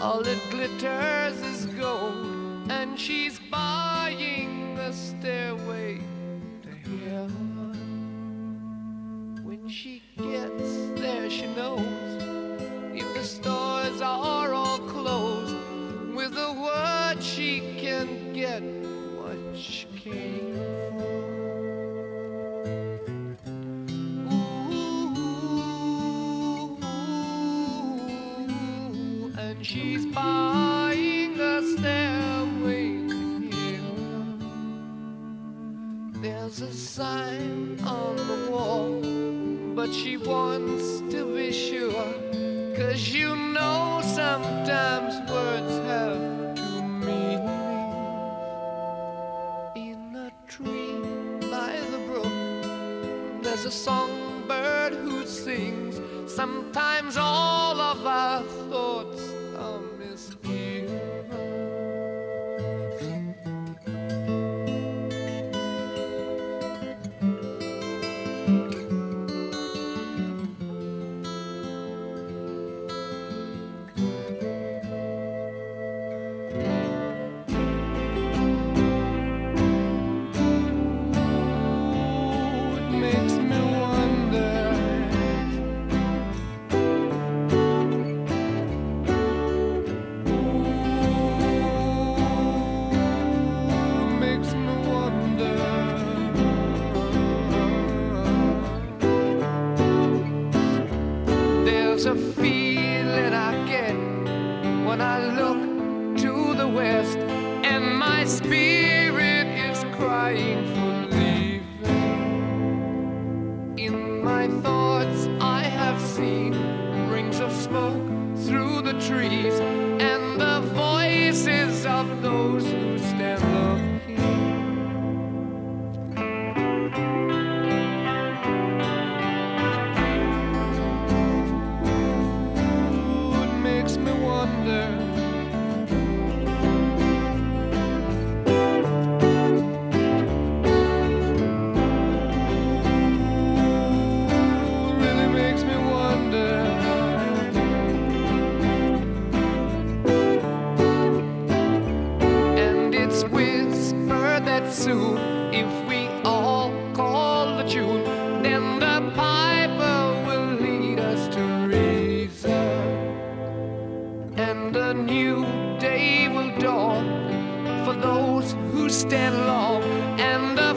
All it glitters is gold, and she's buying a stairway to heaven. When she gets there, she knows if the stores are all closed, with a word she can get what she came for. Ooh, and she's buying a stairway to heaven. There's a sign on the wall, but she wants to be sure, 'cause you know sometimes words have two meanings. In a tree by the brook, there's a songbird who sings. Sometimes all of our thoughts are misgiven. There's a feeling I get when I look to the west, and my spirit is crying for leaving. In my thoughts I have seen rings of smoke through the trees, and the voices of those who stand looking. Soon, if we all call the tune, then the piper will lead us to reason, and a new day will dawn for those who stand long, and